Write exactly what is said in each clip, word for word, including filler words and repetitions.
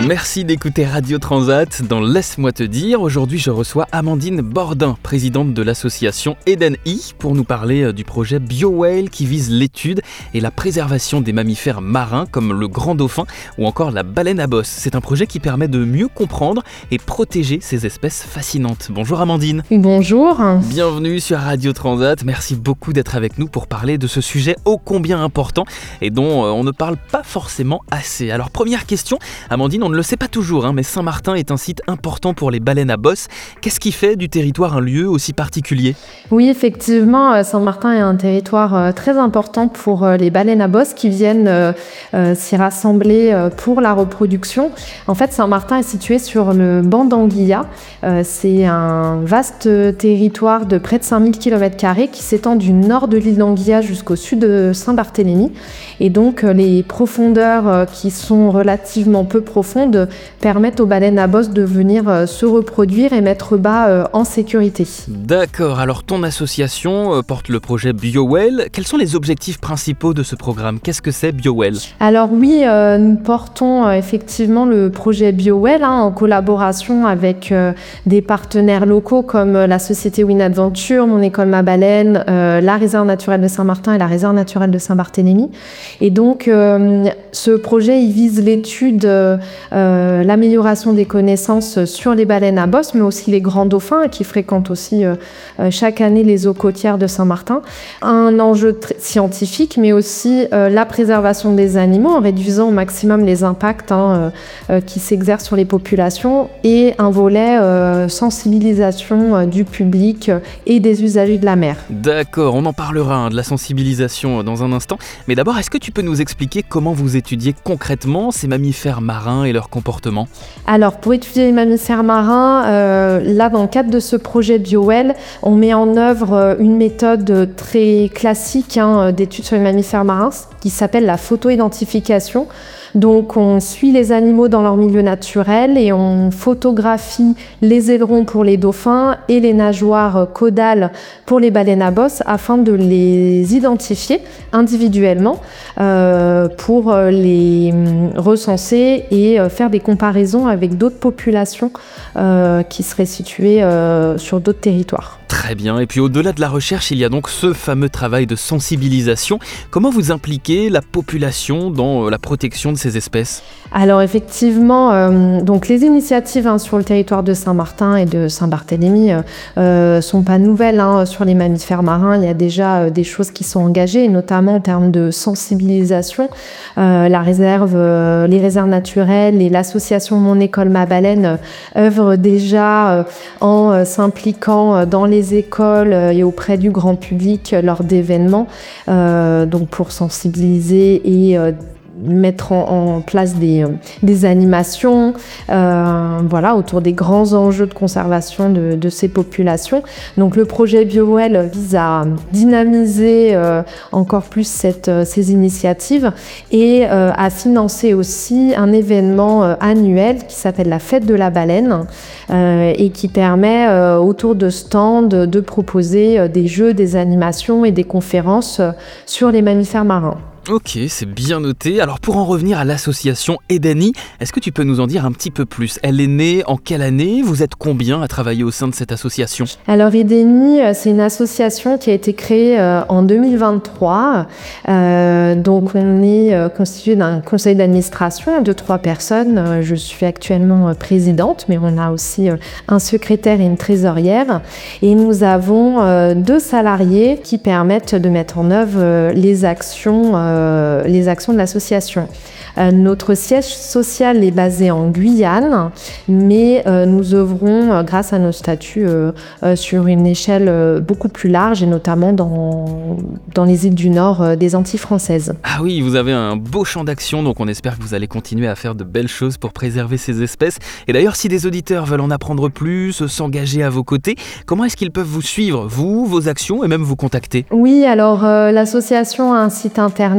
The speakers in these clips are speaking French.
Merci d'écouter Radio Transat dans Laisse-moi te dire. Aujourd'hui, je reçois Amandine Bordin, présidente de l'association Eden-I, pour nous parler du projet BioWhale qui vise l'étude et la préservation des mammifères marins comme le grand dauphin ou encore la baleine à bosse. C'est un projet qui permet de mieux comprendre et protéger ces espèces fascinantes. Bonjour Amandine. Bonjour. Bienvenue sur Radio Transat. Merci beaucoup d'être avec nous pour parler de ce sujet ô combien important et dont on ne parle pas forcément assez. Alors première question, Amandine, on on ne le sait pas toujours, hein, mais Saint-Martin est un site important pour les baleines à bosse. Qu'est-ce qui fait du territoire un lieu aussi particulier ? Oui, effectivement, Saint-Martin est un territoire très important pour les baleines à bosse qui viennent euh, euh, s'y rassembler pour la reproduction. En fait, Saint-Martin est situé sur le banc d'Anguilla. Euh, c'est un vaste territoire de près de cinq mille kilomètres carrés qui s'étend du nord de l'île d'Anguilla jusqu'au sud de Saint-Barthélemy. Et donc, les profondeurs qui sont relativement peu profondes permettent aux baleines à bosse de venir se reproduire et mettre bas en sécurité. D'accord, alors ton association porte le projet BioWhale. Quels sont les objectifs principaux de ce programme ? Qu'est-ce que c'est BioWhale ? Alors oui, euh, nous portons euh, effectivement le projet BioWhale hein, en collaboration avec euh, des partenaires locaux comme euh, la société Winadventure, Mon École Ma Baleine, euh, la réserve naturelle de Saint-Martin et la réserve naturelle de Saint-Barthélemy. Et donc euh, ce projet il vise l'étude euh, Euh, l'amélioration des connaissances sur les baleines à bosse, mais aussi les grands dauphins qui fréquentent aussi euh, chaque année les eaux côtières de Saint-Martin. Un enjeu tr- scientifique, mais aussi euh, la préservation des animaux en réduisant au maximum les impacts hein, euh, qui s'exercent sur les populations et un volet euh, sensibilisation euh, du public et des usagers de la mer. D'accord, on en parlera hein, de la sensibilisation dans un instant. Mais d'abord, est-ce que tu peux nous expliquer comment vous étudiez concrètement ces mammifères marins et leur comportement ? Alors, pour étudier les mammifères marins, euh, là, dans le cadre de ce projet BioWhale, on met en œuvre une méthode très classique hein, d'études sur les mammifères marins qui s'appelle la photo-identification. Donc, on suit les animaux dans leur milieu naturel et on photographie les ailerons pour les dauphins et les nageoires caudales pour les baleines à bosse afin de les identifier individuellement euh, pour les recenser et faire des comparaisons avec d'autres populations euh, qui seraient situées euh, sur d'autres territoires. Très bien. Et puis au-delà de la recherche, il y a donc ce fameux travail de sensibilisation. Comment vous impliquez la population dans la protection de ces espèces ? Alors effectivement, euh, donc les initiatives hein, sur le territoire de Saint-Martin et de Saint-Barthélemy euh, euh, sont pas nouvelles hein, sur les mammifères marins. Il y a déjà euh, des choses qui sont engagées, et notamment en termes de sensibilisation. Euh, la réserve, euh, les réserves naturelles et l'association Mon École Ma Baleine euh, œuvrent déjà euh, en euh, s'impliquant euh, dans les écoles euh, et auprès du grand public euh, lors d'événements, euh, donc pour sensibiliser et euh, mettre en, en place des, des animations euh, voilà, autour des grands enjeux de conservation de, de ces populations. Donc le projet BioWhale vise à dynamiser euh, encore plus cette, ces initiatives et euh, à financer aussi un événement euh, annuel qui s'appelle la Fête de la Baleine euh, et qui permet euh, autour de stands de proposer euh, des jeux, des animations et des conférences euh, sur les mammifères marins. Ok, c'est bien noté. Alors pour en revenir à l'association Eden-I, est-ce que tu peux nous en dire un petit peu plus ? Elle est née en quelle année ? Vous êtes combien à travailler au sein de cette association ? Alors Eden-I, c'est une association qui a été créée euh, en deux mille vingt-trois. Euh, donc on est euh, constitué d'un conseil d'administration de trois personnes. Euh, je suis actuellement euh, présidente, mais on a aussi euh, un secrétaire et une trésorière. Et nous avons euh, deux salariés qui permettent de mettre en œuvre euh, les actions euh, Euh, les actions de l'association. Euh, notre siège social est basé en Guyane, mais euh, nous œuvrons euh, grâce à nos statuts euh, euh, sur une échelle euh, beaucoup plus large et notamment dans, dans les îles du Nord euh, des Antilles françaises. Ah oui, vous avez un beau champ d'action, donc on espère que vous allez continuer à faire de belles choses pour préserver ces espèces. Et d'ailleurs, si des auditeurs veulent en apprendre plus, s'engager à vos côtés, comment est-ce qu'ils peuvent vous suivre, vous, vos actions et même vous contacter ? Oui, alors euh, l'association a un site internet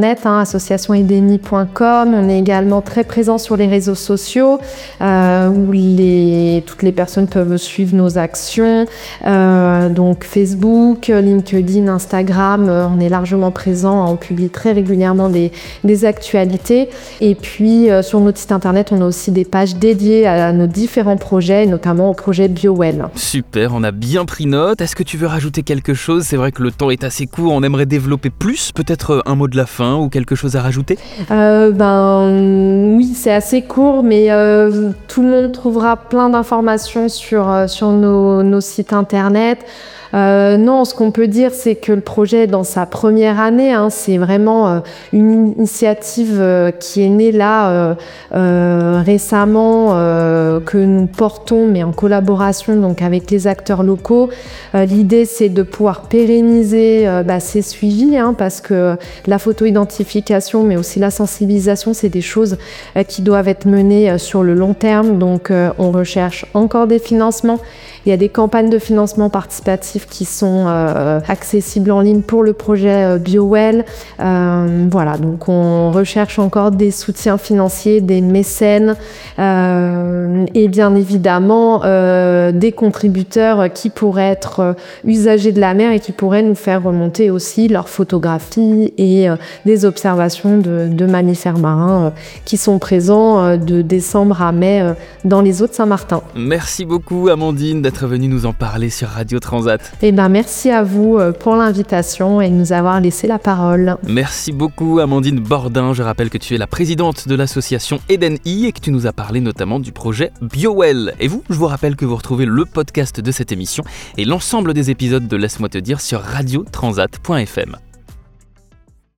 internet, hein, association edeni point com. On est également très présent sur les réseaux sociaux euh, où les, toutes les personnes peuvent suivre nos actions. Euh, donc Facebook, LinkedIn, Instagram, euh, on est largement présent. On publie très régulièrement des, des actualités. Et puis euh, sur notre site internet, on a aussi des pages dédiées à nos différents projets, notamment au projet BioWell. Super, on a bien pris note. Est-ce que tu veux rajouter quelque chose ? C'est vrai que le temps est assez court, on aimerait développer plus. Peut-être un mot de la fin ou quelque chose à rajouter ? euh, Ben oui, c'est assez court, mais euh, tout le monde trouvera plein d'informations sur, euh, sur nos, nos sites internet. Euh, non, ce qu'on peut dire, c'est que le projet est dans sa première année. Hein, c'est vraiment euh, une initiative euh, qui est née là euh, euh, récemment, euh, que nous portons, mais en collaboration donc avec les acteurs locaux. Euh, l'idée, c'est de pouvoir pérenniser euh, bah, ces suivis, hein, parce que la photo-identification, mais aussi la sensibilisation, c'est des choses euh, qui doivent être menées euh, sur le long terme. Donc, euh, on recherche encore des financements. Il y a des campagnes de financement participatif qui sont euh, accessibles en ligne pour le projet euh, BioWell. Euh, voilà, donc on recherche encore des soutiens financiers, des mécènes euh, et bien évidemment euh, des contributeurs qui pourraient être euh, usagers de la mer et qui pourraient nous faire remonter aussi leurs photographies et euh, des observations de, de mammifères marins euh, qui sont présents euh, de décembre à mai euh, dans les eaux de Saint-Martin. Merci beaucoup Amandine d'être venue nous en parler sur Radio Transat. Eh ben, merci à vous pour l'invitation et de nous avoir laissé la parole. Merci beaucoup Amandine Bordin. Je rappelle que tu es la présidente de l'association EdenI et que tu nous as parlé notamment du projet BioWell. Et vous, je vous rappelle que vous retrouvez le podcast de cette émission et l'ensemble des épisodes de Laisse-moi te dire sur radio transat point f m.